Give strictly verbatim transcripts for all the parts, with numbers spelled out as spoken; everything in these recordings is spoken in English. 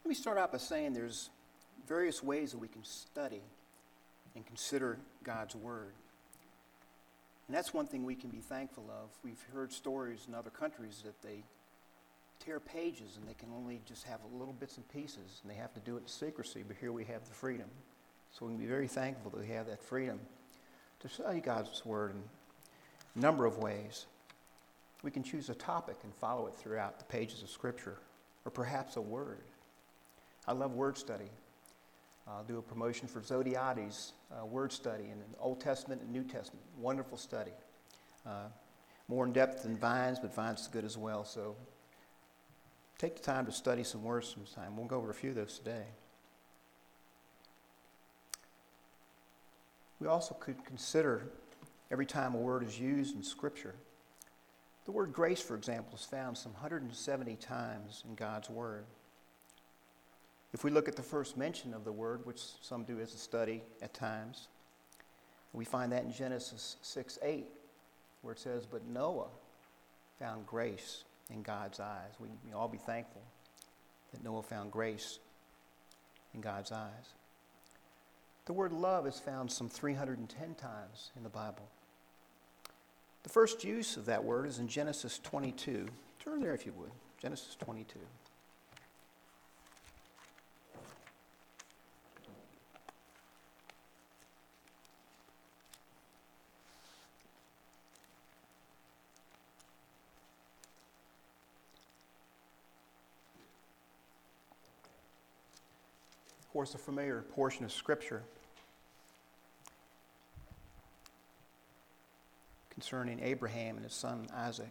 Let me start out by saying there's various ways that we can study and consider God's Word. And that's one thing we can be thankful of. We've heard stories in other countries that they tear pages and they can only just have little bits and pieces, and they have to do it in secrecy, but here we have the freedom. So we can be very thankful that we have that freedom to study God's Word in a number of ways. We can choose a topic and follow it throughout the pages of Scripture, or perhaps a word. I love word study. I'll do a promotion for Zodhiates uh, word study in the Old Testament and New Testament. Wonderful study. Uh, more in depth than Vines, but Vines is good as well. So take the time to study some words sometime. We'll go over a few of those today. We also could consider every time a word is used in Scripture. The word grace, for example, is found some one hundred seventy times in God's Word. If we look at the first mention of the word, which some do as a study at times, we find that in Genesis six eight, where it says, "But Noah found grace in God's eyes." We can all be thankful that Noah found grace in God's eyes. The word love is found some three hundred ten times in the Bible. The first use of that word is in Genesis twenty-two. Turn there if you would. Genesis twenty-two. Of course, a familiar portion of Scripture concerning Abraham and his son Isaac.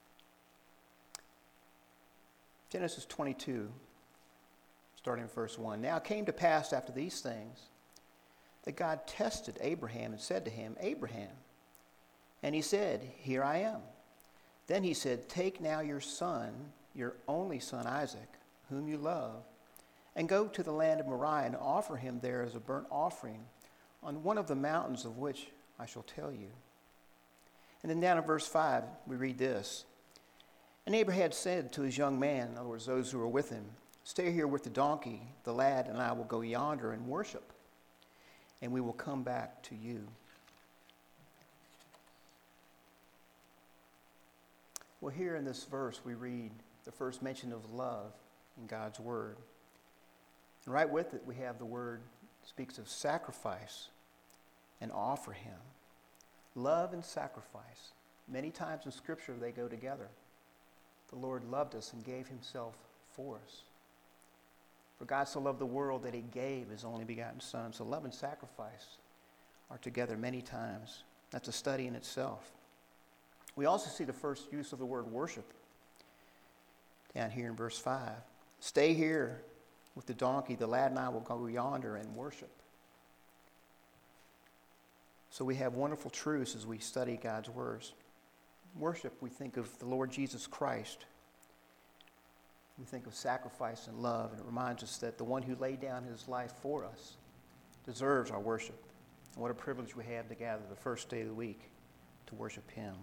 Genesis twenty-two, starting in verse one. "Now it came to pass after these things that God tested Abraham and said to him, 'Abraham.' And he said, 'Here I am.' Then he said, 'Take now your son, your only son Isaac, whom you love, and go to the land of Moriah and offer him there as a burnt offering on one of the mountains of which I shall tell you.' And then down in verse five, we read this. And Abraham said to his young man," in other words, those who were with him, "Stay here with the donkey, the lad, and I will go yonder and worship, and we will come back to you." Well, here in this verse, we read the first mention of love in God's Word. And right with it, we have the word that speaks of sacrifice and offer him. Love and sacrifice. Many times in Scripture, they go together. The Lord loved us and gave himself for us. For God so loved the world that he gave his only begotten Son. So love and sacrifice are together many times. That's a study in itself. We also see the first use of the word worship down here in verse five. "Stay here with the donkey, the lad and I will go yonder and worship." So we have wonderful truths as we study God's words. Worship, we think of the Lord Jesus Christ. We think of sacrifice and love, and it reminds us that the one who laid down his life for us deserves our worship. And what a privilege we have to gather the first day of the week to worship him.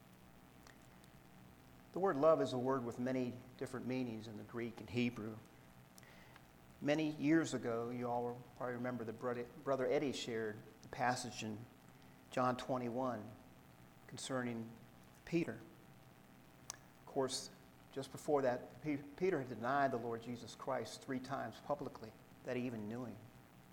The word love is a word with many different meanings in the Greek and Hebrew. Many years ago, you all will probably remember that brother, brother Eddie shared the passage in John twenty-one concerning Peter. Of course, just before that, P- Peter had denied the Lord Jesus Christ three times publicly, that he even knew him.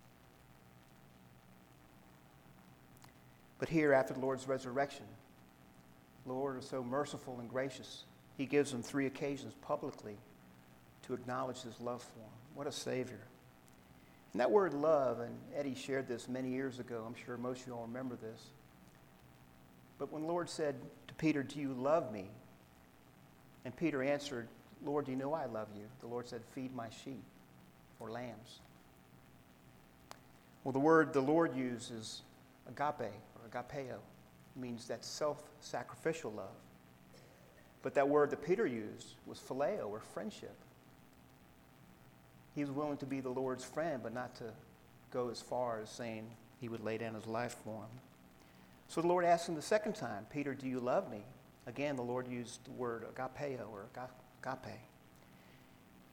But here, after the Lord's resurrection, the Lord is so merciful and gracious, he gives him three occasions publicly to acknowledge his love for him. What a Savior. And that word love, and Eddie shared this many years ago. I'm sure most of you all remember this. But when the Lord said to Peter, "Do you love me?" And Peter answered, "Lord, you know I love you." The Lord said, "Feed my sheep," or lambs. Well, the word the Lord uses, agape, or agapeo, means that self-sacrificial love. But that word that Peter used was phileo, or friendship. He was willing to be the Lord's friend, but not to go as far as saying he would lay down his life for him. So the Lord asked him the second time, "Peter, do you love me?" Again, the Lord used the word agapeo, or agape.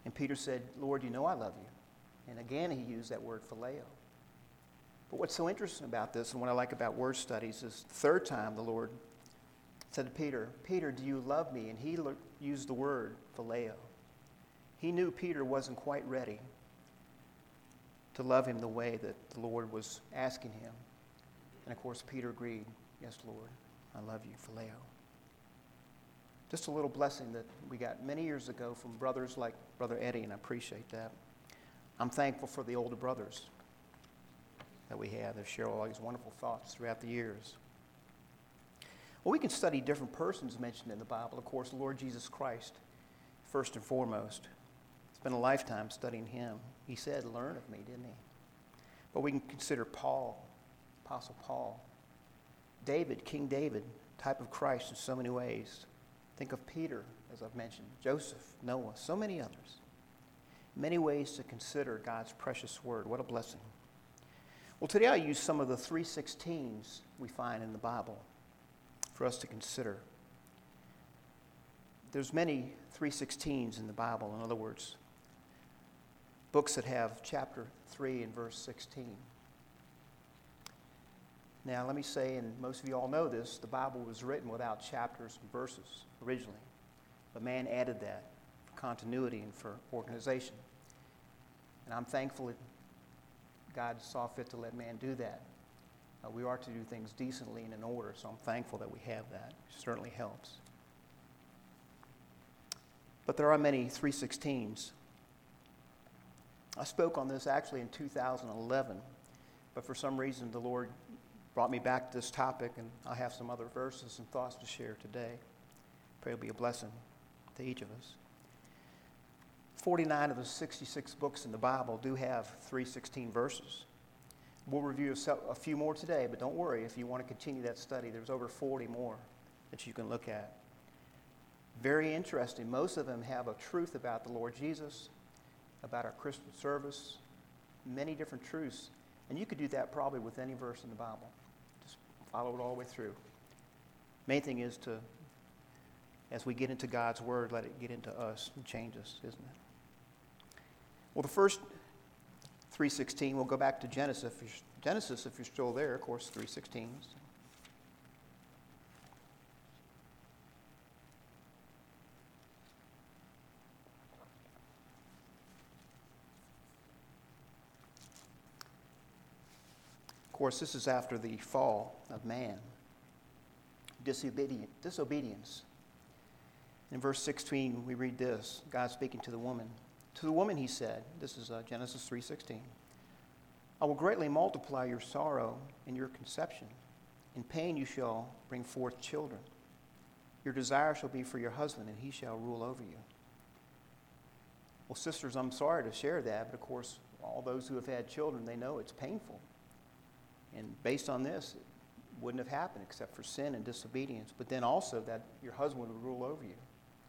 And Peter said, Lord, you know I love you. And again, he used that word phileo. But what's so interesting about this, and what I like about word studies, is the third time the Lord said to Peter, Peter, do you love me? And he lo- used the word phileo. He knew Peter wasn't quite ready to love him the way that the Lord was asking him. And of course, Peter agreed, yes, Lord, I love you, phileo. Just a little blessing that we got many years ago from brothers like Brother Eddie, and I appreciate that. I'm thankful for the older brothers that we have that share all these wonderful thoughts throughout the years. Well, we can study different persons mentioned in the Bible. Of course, Lord Jesus Christ, first and foremost. Spent a lifetime studying him. He said, learn of me, didn't he? But we can consider Paul, Apostle Paul. David, King David, type of Christ in so many ways. Think of Peter, as I've mentioned, Joseph, Noah, so many others. Many ways to consider God's precious word. What a blessing. Well, today I use some of the three sixteens we find in the Bible for us to consider. There's many three sixteens in the Bible. In other words, books that have chapter three and verse sixteen. Now, let me say, and most of you all know this, the Bible was written without chapters and verses originally. But man added that for continuity and for organization. And I'm thankful that God saw fit to let man do that. Uh, we are to do things decently and in order, so I'm thankful that we have that. It certainly helps. But there are many three sixteens. I spoke on this actually in two thousand eleven, but for some reason the Lord brought me back to this topic, and I have some other verses and thoughts to share today. Pray it'll be a blessing to each of us. forty-nine of the sixty-six books in the Bible do have three sixteen verses. We'll review a few more today, but don't worry if you want to continue that study. There's over forty more that you can look at. Very interesting. Most of them have a truth about the Lord Jesus, about our Christian service, many different truths. And you could do that probably with any verse in the Bible. Just follow it all the way through. Main thing is to, as we get into God's Word, let it get into us and change us, isn't it? Well, the first three sixteen, we'll go back to Genesis. If you're, Genesis, if you're still there, of course, three sixteen. Of course, this is after the fall of man, disobedient, disobedience. In verse sixteen, we read this, God speaking to the woman. To the woman he said, this is uh, Genesis three sixteen, I will greatly multiply your sorrow and your conception. In pain you shall bring forth children. Your desire shall be for your husband, and he shall rule over you. Well, sisters, I'm sorry to share that, but of course, all those who have had children, they know it's painful. And based on this, it wouldn't have happened except for sin and disobedience, but then also that your husband would rule over you.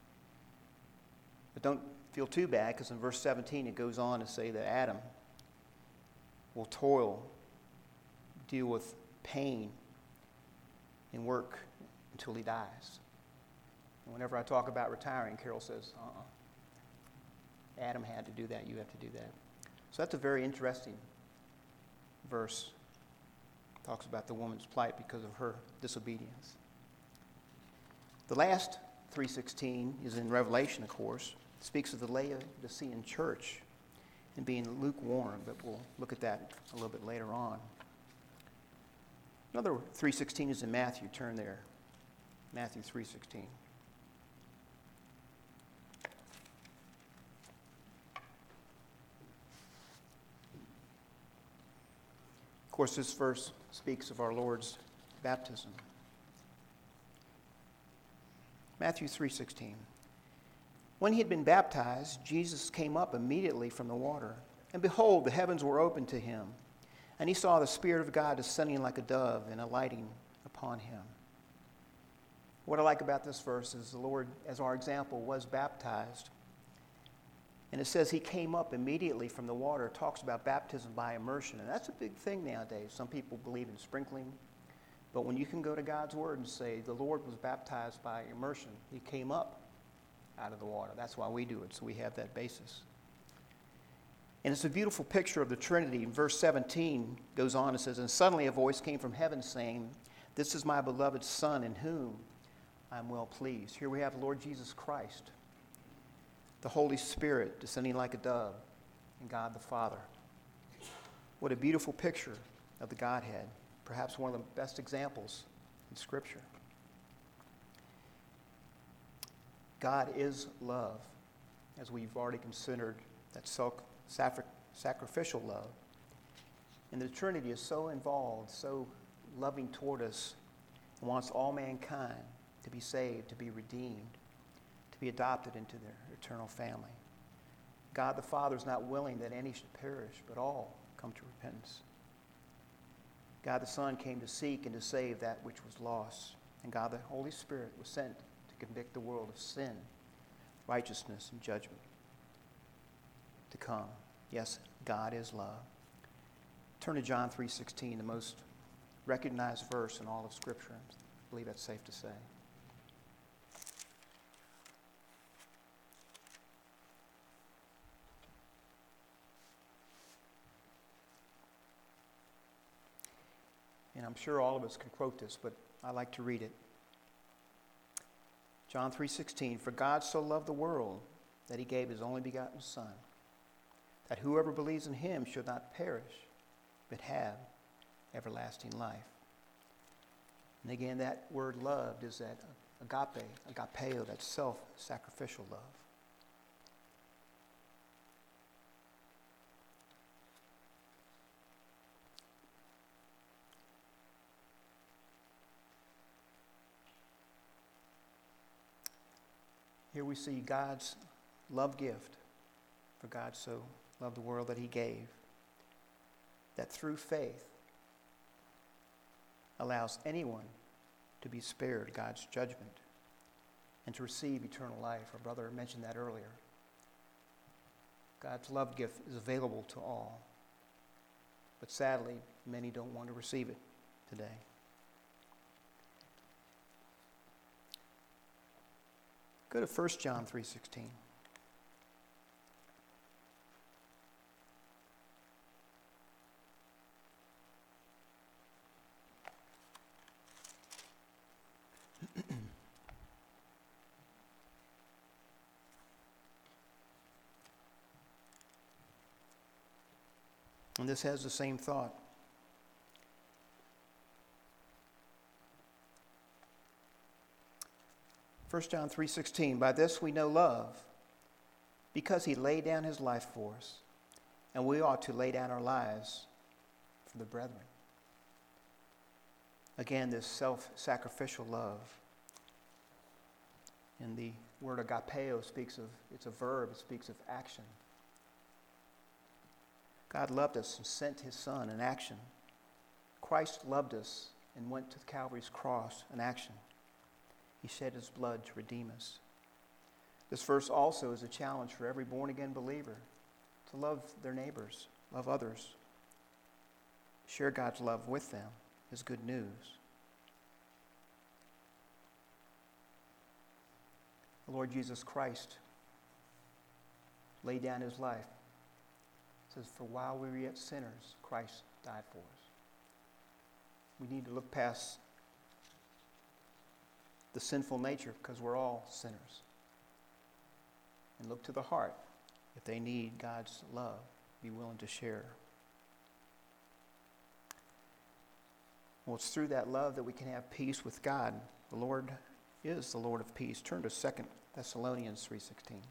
But don't feel too bad, because in verse seventeen it goes on to say that Adam will toil, deal with pain, and work until he dies. And whenever I talk about retiring, Carol says, uh-uh. Adam had to do that, you have to do that. So that's a very interesting verse. Talks about the woman's plight because of her disobedience. The last three sixteen is in Revelation, of course. It speaks of the Laodicean church and being lukewarm, but we'll look at that a little bit later on. Another three sixteen is in Matthew. Turn there. Matthew three sixteen. Of course, this verse speaks of our Lord's baptism. Matthew three sixteen. When he had been baptized, Jesus came up immediately from the water, and behold, the heavens were opened to him, and he saw the Spirit of God descending like a dove and alighting upon him. What I like about this verse is the Lord, as our example, was baptized. And it says he came up immediately from the water. It talks about baptism by immersion. And that's a big thing nowadays. Some people believe in sprinkling. But when you can go to God's Word and say, the Lord was baptized by immersion, he came up out of the water. That's why we do it, so we have that basis. And it's a beautiful picture of the Trinity. Verse seventeen goes on and says, "And suddenly a voice came from heaven saying, 'This is my beloved Son, in whom I am well pleased.'" Here we have Lord Jesus Christ, the Holy Spirit descending like a dove, and God the Father. What a beautiful picture of the Godhead, perhaps one of the best examples in Scripture. God is love, as we've already considered that self-sacrificial love. And the Trinity is so involved, so loving toward us, and wants all mankind to be saved, to be redeemed, to be adopted into their eternal family. God the Father is not willing that any should perish, but all come to repentance. God the Son came to seek and to save that which was lost. And God the Holy Spirit was sent to convict the world of sin, righteousness, and judgment to come. Yes, God is love. Turn to John three sixteen, the most recognized verse in all of Scripture. I believe that's safe to say. And I'm sure all of us can quote this, but I like to read it. John three sixteen, "For God so loved the world that he gave his only begotten Son, that whoever believes in him should not perish, but have everlasting life." And again, that word loved is that agape, agapeo, that self-sacrificial love. Here we see God's love gift, for God so loved the world that he gave, that through faith allows anyone to be spared God's judgment and to receive eternal life. Our brother mentioned that earlier. God's love gift is available to all, but sadly, many don't want to receive it today. Go to First John three sixteen. And this has the same thought. First John three sixteen, "By this we know love, because he laid down his life for us, and we ought to lay down our lives for the brethren." Again, this self-sacrificial love. And the word agapeo speaks of, it's a verb, it speaks of action. God loved us and sent his Son in action. Christ loved us and went to Calvary's cross in action. He shed his blood to redeem us. This verse also is a challenge for every born-again believer to love their neighbors, love others, share God's love with them is good news. The Lord Jesus Christ laid down his life. It says, "For while we were yet sinners, Christ died for us." We need to look past the sinful nature, because we're all sinners, and look to the heart. If they need God's love, be willing to share. Well, it's through that love that we can have peace with God. The Lord is the Lord of peace. Turn to Second Thessalonians three sixteen.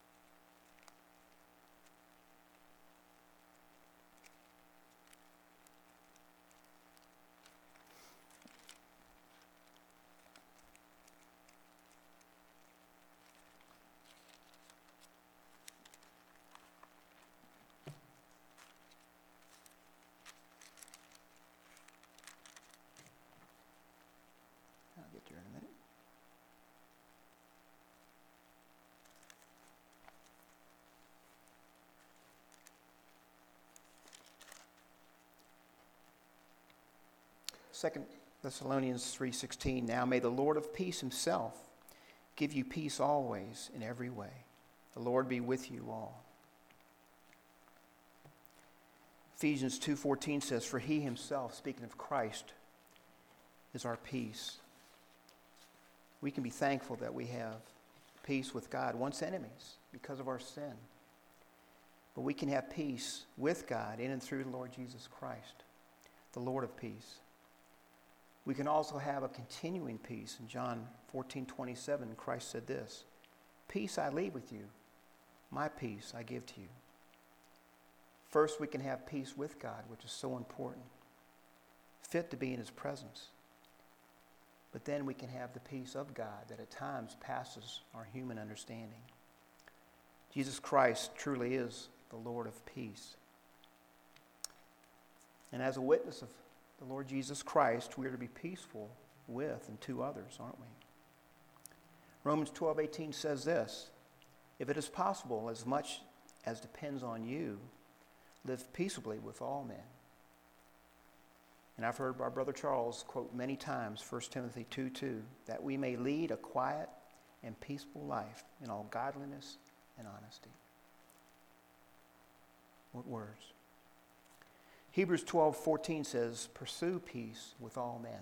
I'll get there in a minute. Second Thessalonians three sixteen, "Now may the Lord of peace himself give you peace always in every way. The Lord be with you all." Ephesians two fourteen says, "For he himself," speaking of Christ, "is our peace." We can be thankful that we have peace with God, once enemies because of our sin. But we can have peace with God in and through the Lord Jesus Christ, the Lord of peace. We can also have a continuing peace. In John fourteen twenty-seven, Christ said this, "Peace I leave with you, my peace I give to you." First, we can have peace with God, which is so important, fit to be in his presence. But then we can have the peace of God that at times passes our human understanding. Jesus Christ truly is the Lord of peace. And as a witness of the Lord Jesus Christ, we are to be peaceful with and to others, aren't we? Romans twelve eighteen says this, "If it is possible, as much as depends on you, live peaceably with all men." And I've heard our brother Charles quote many times First Timothy two two, "that we may lead a quiet and peaceful life in all godliness and honesty." What words? Hebrews twelve fourteen says, "Pursue peace with all men."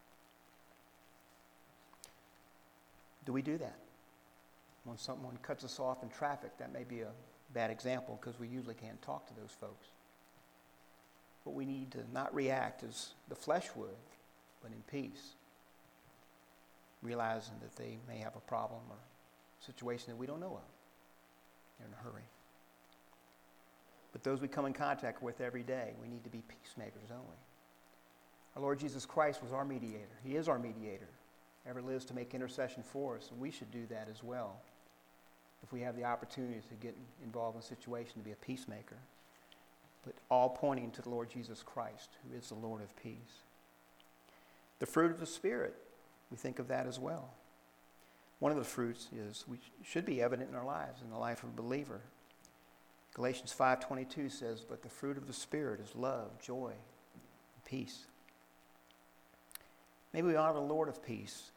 Do we do that? When someone cuts us off in traffic, that may be a bad example because we usually can't talk to those folks. But we need to not react as the flesh would, but in peace, realizing that they may have a problem or situation that we don't know of. They're in a hurry. But those we come in contact with every day, we need to be peacemakers, don't we? Our Lord Jesus Christ was our mediator. He is our mediator. Ever lives to make intercession for us, and we should do that as well. If we have the opportunity to get involved in a situation to be a peacemaker. But all pointing to the Lord Jesus Christ, who is the Lord of peace. The fruit of the Spirit, we think of that as well. One of the fruits is, we should be evident in our lives, in the life of a believer. Galatians five twenty-two says, "But the fruit of the Spirit is love, joy, and peace." Maybe we honor the Lord of peace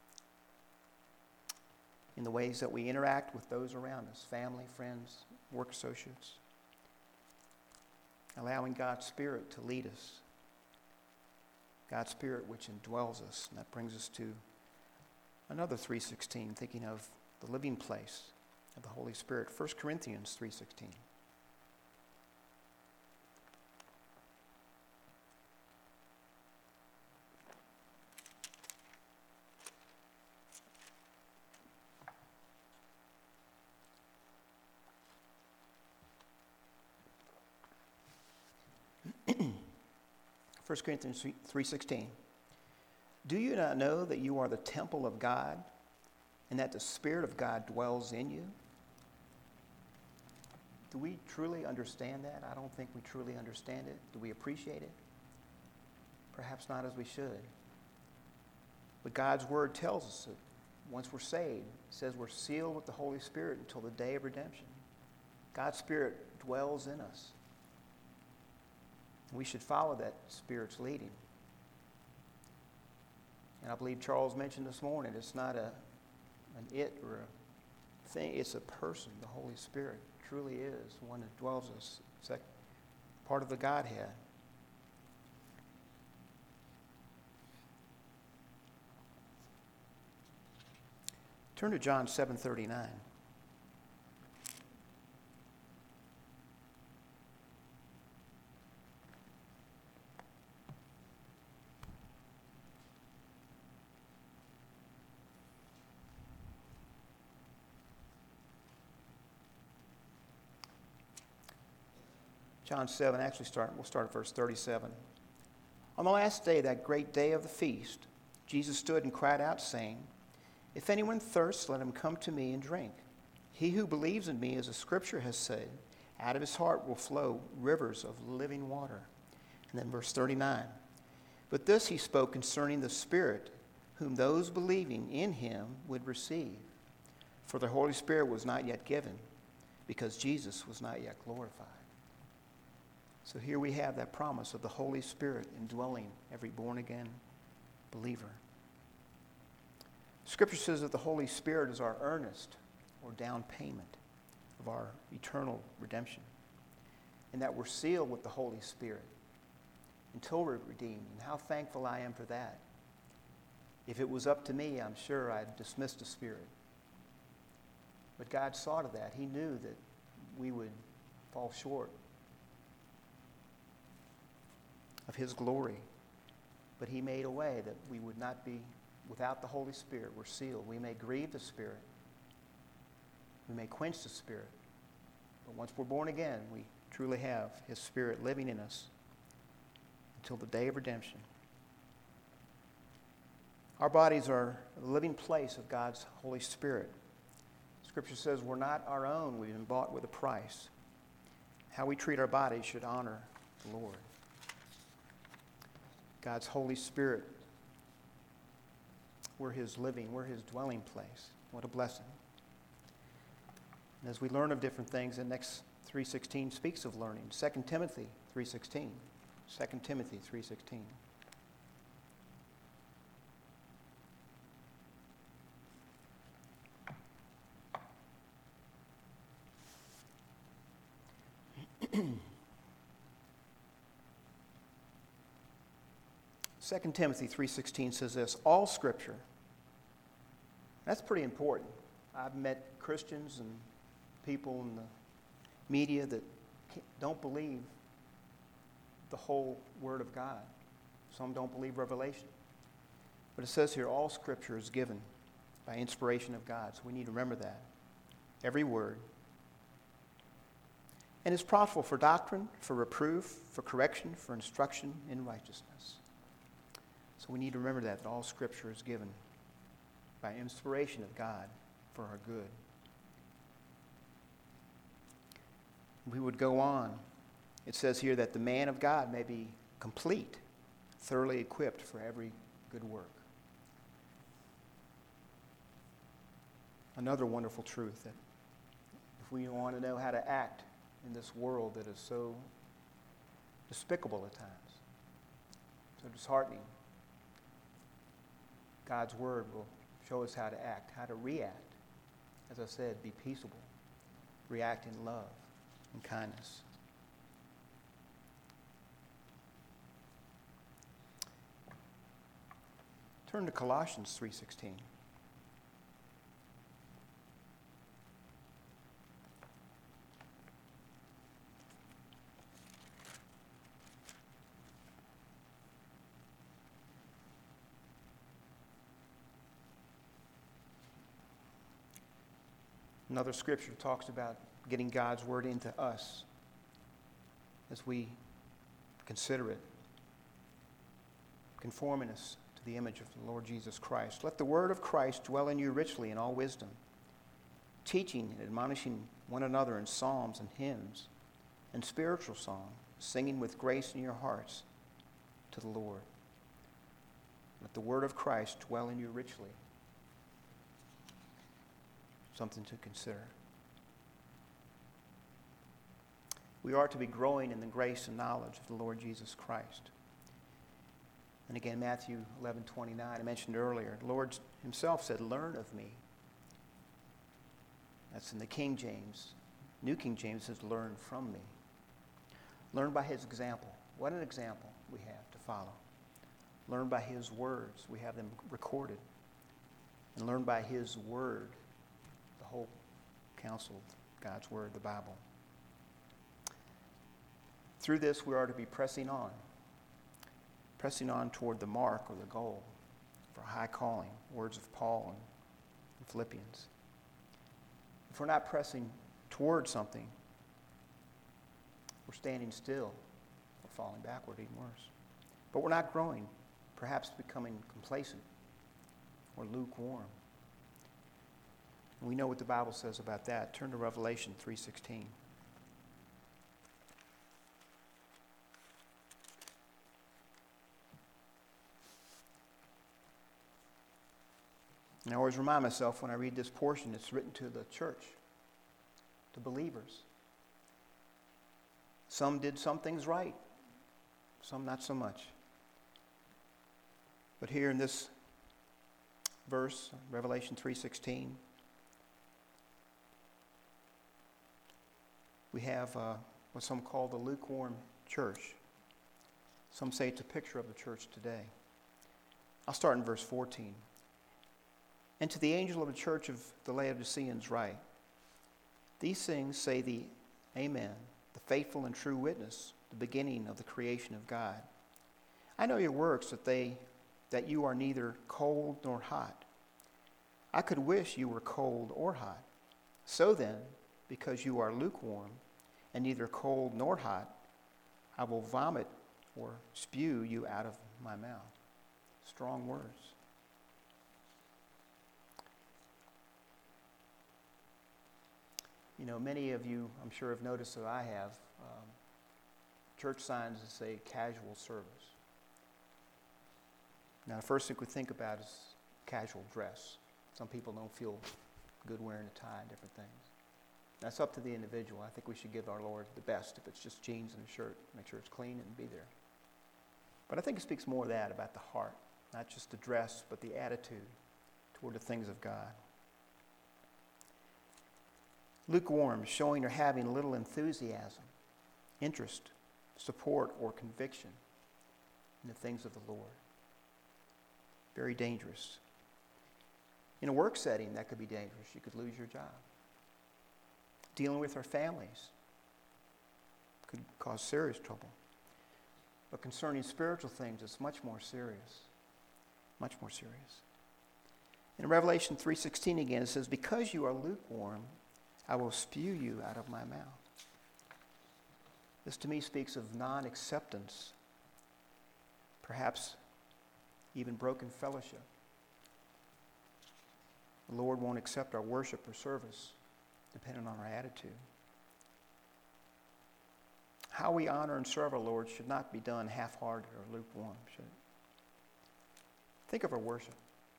in the ways that we interact with those around us, family, friends, work associates. Allowing God's Spirit to lead us. God's Spirit which indwells us. And that brings us to another three sixteen, thinking of the living place of the Holy Spirit. First Corinthians three sixteen. First Corinthians three sixteen. "Do you not know that you are the temple of God and that the Spirit of God dwells in you?" Do we truly understand that? I don't think we truly understand it. Do we appreciate it? Perhaps not as we should. But God's Word tells us that once we're saved, it says we're sealed with the Holy Spirit until the day of redemption. God's Spirit dwells in us. We should follow that Spirit's leading. And I believe Charles mentioned this morning, it's not a an it or a thing, it's a person. The Holy Spirit truly is one that dwells in us. It's like part of the Godhead. Turn to John seven thirty-nine. John seven, actually start, we'll start at verse thirty-seven. "On the last day, that great day of the feast, Jesus stood and cried out, saying, 'If anyone thirsts, let him come to me and drink. He who believes in me, as the Scripture has said, out of his heart will flow rivers of living water.'" And then verse thirty-nine. "But this he spoke concerning the Spirit, whom those believing in him would receive. For the Holy Spirit was not yet given, because Jesus was not yet glorified." So here we have that promise of the Holy Spirit indwelling every born-again believer. Scripture says that the Holy Spirit is our earnest or down payment of our eternal redemption. and that we're sealed with the Holy Spirit until we're redeemed. And how thankful I am for that. If it was up to me, I'm sure I'd dismiss the Spirit. But God saw to that. He knew that we would fall short of His glory. But He made a way that we would not be without the Holy Spirit. We're sealed. We may grieve the Spirit. We may quench the Spirit. But once we're born again, we truly have His Spirit living in us until the day of redemption. Our bodies are a living place of God's Holy Spirit. Scripture says we're not our own. We've been bought with a price. How we treat our bodies should honor the Lord. God's Holy Spirit, we're His living, we're His dwelling place. What a blessing. And as we learn of different things, the next three sixteen speaks of learning. Second Timothy three sixteen. Second Timothy three sixteen. Second Timothy three sixteen says this, all Scripture. That's pretty important. I've met Christians and people in the media that don't believe the whole Word of God. Some don't believe Revelation. But it says here, all Scripture is given by inspiration of God. So we need to remember that. Every word. And is profitable for doctrine, for reproof, for correction, for instruction in righteousness. So we need to remember that, that all Scripture is given by inspiration of God for our good. We would go on. It says here that the man of God may be complete, thoroughly equipped for every good work. Another wonderful truth that if we want to know how to act in this world that is so despicable at times, so disheartening, God's Word will show us how to act, how to react. As I said, be peaceable, react in love and kindness. Turn to Colossians three sixteen. Another scripture talks about getting God's Word into us as we consider it, conforming us to the image of the Lord Jesus Christ. Let the Word of Christ dwell in you richly in all wisdom, teaching and admonishing one another in psalms and hymns and spiritual songs, singing with grace in your hearts to the Lord. Let the Word of Christ dwell in you richly. Something to consider. We are to be growing in the grace and knowledge of the Lord Jesus Christ. And again, Matthew eleven twenty-nine, I mentioned earlier, the Lord Himself said, learn of me. That's in the King James. New King James says, learn from me. Learn by His example. What an example we have to follow. Learn by His words. We have them recorded. And learn by His Word. The whole counsel of God's Word, the Bible. Through this, we are to be pressing on, pressing on toward the mark or the goal for high calling, words of Paul in Philippians. If we're not pressing toward something, we're standing still or falling backward, even worse. But we're not growing, perhaps becoming complacent or lukewarm. We know what the Bible says about that. Turn to Revelation three sixteen. And I always remind myself when I read this portion, it's written to the church, to believers. Some did some things right, some not so much. But here in this verse, Revelation three sixteen, we have uh, what some call the lukewarm church. Some say it's a picture of the church today. I'll start in verse fourteen. And to the angel of the church of the Laodiceans write, these things say the Amen, the faithful and true witness, the beginning of the creation of God. I know your works, that they that you are neither cold nor hot. I could wish you were cold or hot. So then, because you are lukewarm and neither cold nor hot, I will vomit or spew you out of my mouth. Strong words. You know, many of you, I'm sure, have noticed that I have um, church signs that say casual service. Now, the first thing we think about is casual dress. Some people don't feel good wearing a tie and different things. That's up to the individual. I think we should give our Lord the best if it's just jeans and a shirt. Make sure it's clean and be there. But I think it speaks more of that, about the heart. Not just the dress, but the attitude toward the things of God. Lukewarm, showing or having little enthusiasm, interest, support, or conviction in the things of the Lord. Very dangerous. In a work setting, that could be dangerous. You could lose your job. Dealing with our families could cause serious trouble. But concerning spiritual things, it's much more serious. Much more serious. In Revelation three sixteen again, it says, because you are lukewarm, I will spew you out of my mouth. This to me speaks of non-acceptance, perhaps even broken fellowship. The Lord won't accept our worship or service depending on our attitude. How we honor and serve our Lord should not be done half-hearted or lukewarm, should it? Think of our worship.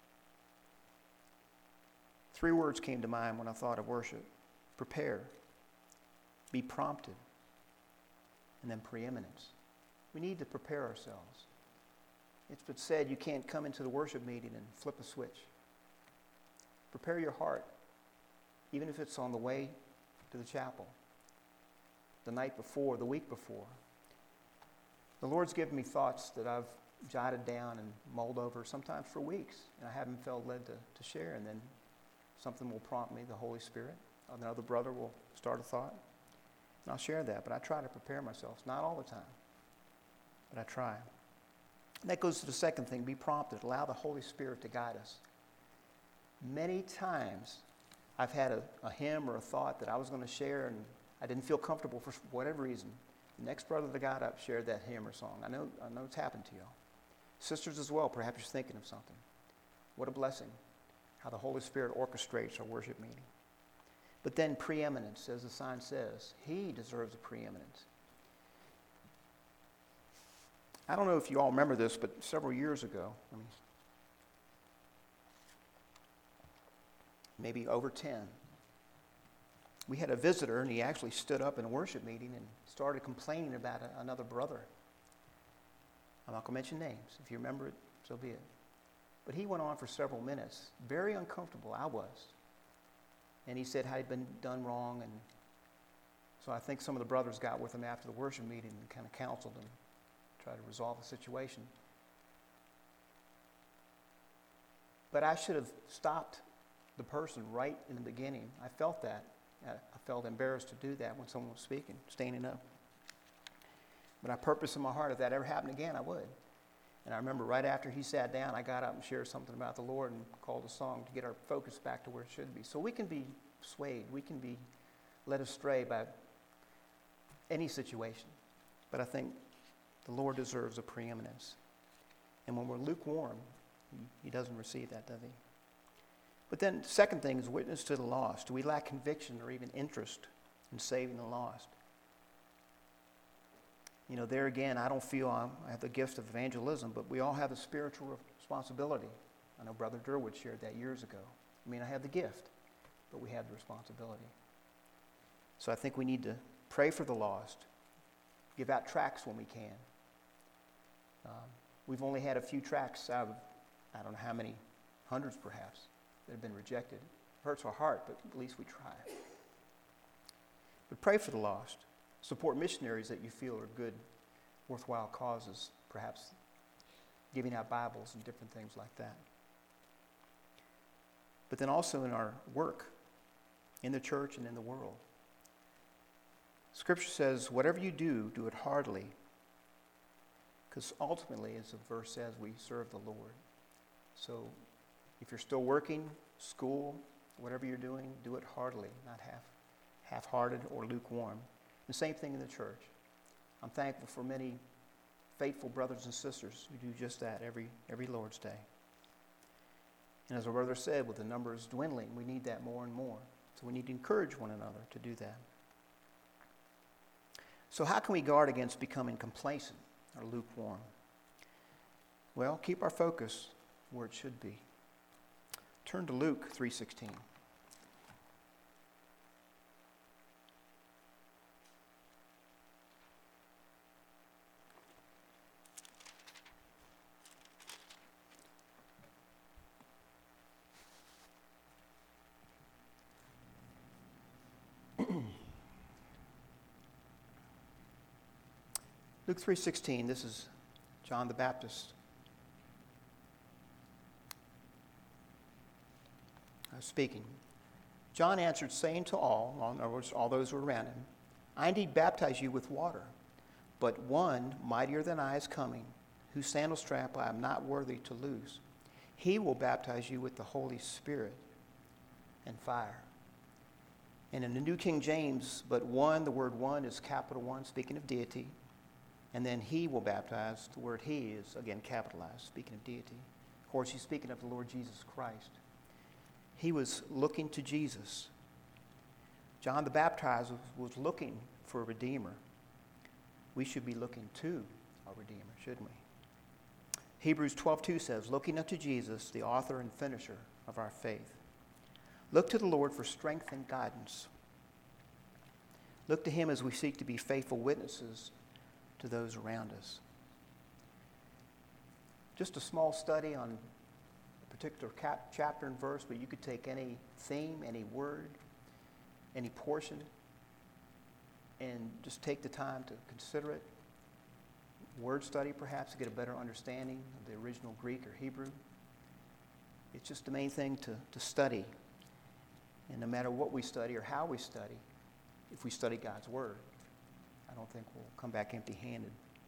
Three words came to mind when I thought of worship. Prepare, be prompted, and then preeminence. We need to prepare ourselves. It's been said you can't come into the worship meeting and flip a switch. Prepare your heart, even if it's on the way to the chapel, the night before, the week before. The Lord's given me thoughts that I've jotted down and mulled over sometimes for weeks, and I haven't felt led to, to share, and then something will prompt me, the Holy Spirit. Another brother will start a thought, and I'll share that, but I try to prepare myself. Not all the time, but I try. And that goes to the second thing, be prompted. Allow the Holy Spirit to guide us. Many times I've had a, a hymn or a thought that I was going to share, and I didn't feel comfortable for whatever reason. The next brother that got up shared that hymn or song. I know, I know it's happened to you. Sisters as well, perhaps you're thinking of something. What a blessing, how the Holy Spirit orchestrates our worship meeting. But then preeminence, as the sign says, he deserves a preeminence. I don't know if you all remember this, but several years ago, I mean, maybe over ten, we had a visitor, and he actually stood up in a worship meeting and started complaining about a, another brother. I'm not going to mention names. If you remember it, so be it. But he went on for several minutes, very uncomfortable, I was. And he said how he'd been done wrong, and so I think some of the brothers got with him after the worship meeting and kind of counseled him, tried to resolve the situation. But I should have stopped the person right in the beginning. I felt that. I felt embarrassed to do that when someone was speaking, standing up. But I purposed in my heart, if that ever happened again, I would. And I remember right after he sat down, I got up and shared something about the Lord and called a song to get our focus back to where it should be. So we can be swayed. We can be led astray by any situation. But I think the Lord deserves a preeminence. And when we're lukewarm, he, he doesn't receive that, does he? But then the second thing is witness to the lost. Do we lack conviction or even interest in saving the lost? You know, there again, I don't feel I'm, I have the gift of evangelism, but we all have a spiritual responsibility. I know Brother Durwood shared that years ago. I mean, I have the gift, but we have the responsibility. So I think we need to pray for the lost, give out tracts when we can. Um, we've only had a few tracts out of, I don't know how many, hundreds perhaps, that have been rejected. It hurts our heart, but at least we try. But pray for the lost. Support missionaries that you feel are good, worthwhile causes, perhaps giving out Bibles and different things like that. But then also in our work, in the church and in the world. Scripture says, whatever you do, do it heartily. Because ultimately, as the verse says, we serve the Lord. So if you're still working, school, whatever you're doing, do it heartily, not half, half-hearted or lukewarm. The same thing in the church. I'm thankful for many faithful brothers and sisters who do just that every, every Lord's Day. And as our brother said, with the numbers dwindling, we need that more and more. So we need to encourage one another to do that. So how can we guard against becoming complacent or lukewarm? Well, keep our focus where it should be. Turn to Luke three sixteen. Luke three sixteen, this is John the Baptist uh, speaking. John answered, saying to all, in other words, all those who were around him, I indeed baptize you with water, but one mightier than I is coming, whose sandal strap I am not worthy to loose. He will baptize you with the Holy Spirit and fire. And in the New King James, but one, the word one is capital one, speaking of deity. And then he will baptize, the word he is, again, capitalized, speaking of deity. Of course, he's speaking of the Lord Jesus Christ. He was looking to Jesus. John the Baptizer was looking for a Redeemer. We should be looking to a Redeemer, shouldn't we? Hebrews twelve two says, looking unto Jesus, the author and finisher of our faith. Look to the Lord for strength and guidance. Look to him as we seek to be faithful witnesses to those around us. Just a small study on a particular cap, chapter and verse, but you could take any theme, any word, any portion, and just take the time to consider it. Word study, perhaps, to get a better understanding of the original Greek or Hebrew. It's just the main thing to, to study. And no matter what we study or how we study, if we study God's Word, I don't think we'll come back empty-handed.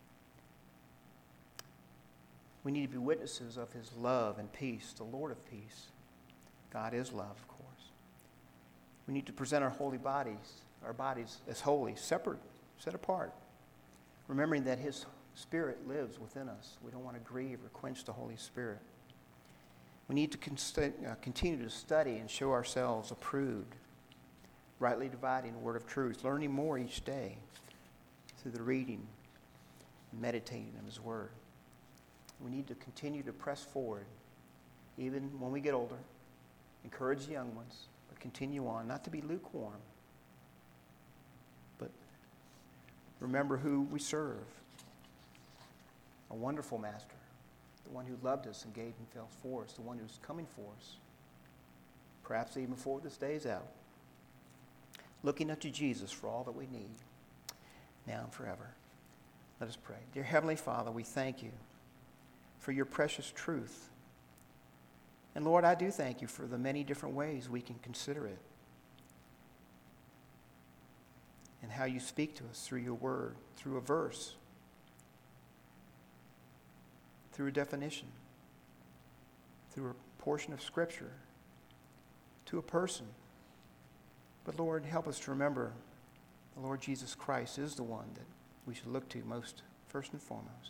We need to be witnesses of his love and peace, the Lord of peace. God is love, of course. We need to present our holy bodies, our bodies as holy, separate, set apart, remembering that his Spirit lives within us. We don't want to grieve or quench the Holy Spirit. We need to const- uh, continue to study and show ourselves approved, rightly dividing the word of truth, learning more each day through the reading and meditating on his word. We need to continue to press forward, even when we get older, encourage the young ones, but continue on, not to be lukewarm, but remember who we serve. A wonderful master, the one who loved us and gave himself for us, the one who's coming for us, perhaps even before this day is out. Looking up to Jesus for all that we need, now and forever. Let us pray. Dear Heavenly Father, we thank you for your precious truth. And Lord, I do thank you for the many different ways we can consider it, and how you speak to us through your word, through a verse, through a definition, through a portion of Scripture, to a person. But Lord, help us to remember the Lord Jesus Christ is the one that we should look to most, first and foremost.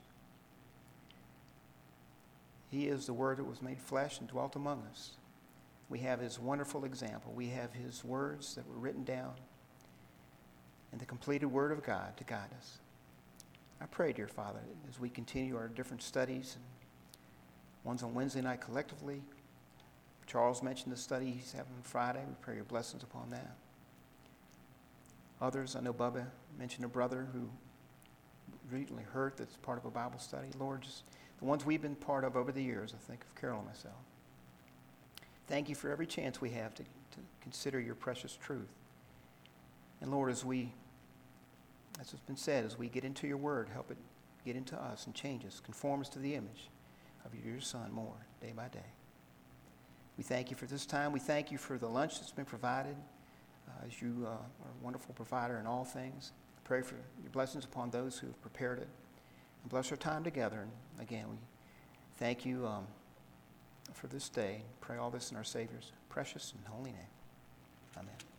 He is the Word that was made flesh and dwelt among us. We have his wonderful example. We have his words that were written down and the completed Word of God to guide us. I pray, dear Father, as we continue our different studies, and one's on Wednesday night collectively. Charles mentioned the study he's having on Friday. We pray your blessings upon that. Others, I know Bubba mentioned a brother who recently heard that's part of a Bible study. Lord, just the ones we've been part of over the years, I think of Carol and myself. Thank you for every chance we have to, to consider your precious truth. And Lord, as we as has been said, as we get into your word, help it get into us and change us, conform us to the image of your Son more day by day. We thank you for this time. We thank you for the lunch that's been provided, uh, as you uh, are a wonderful provider in all things. Pray for your blessings upon those who have prepared it. And bless our time together. And again, we thank you um, for this day. Pray all this in our Savior's precious and holy name. Amen.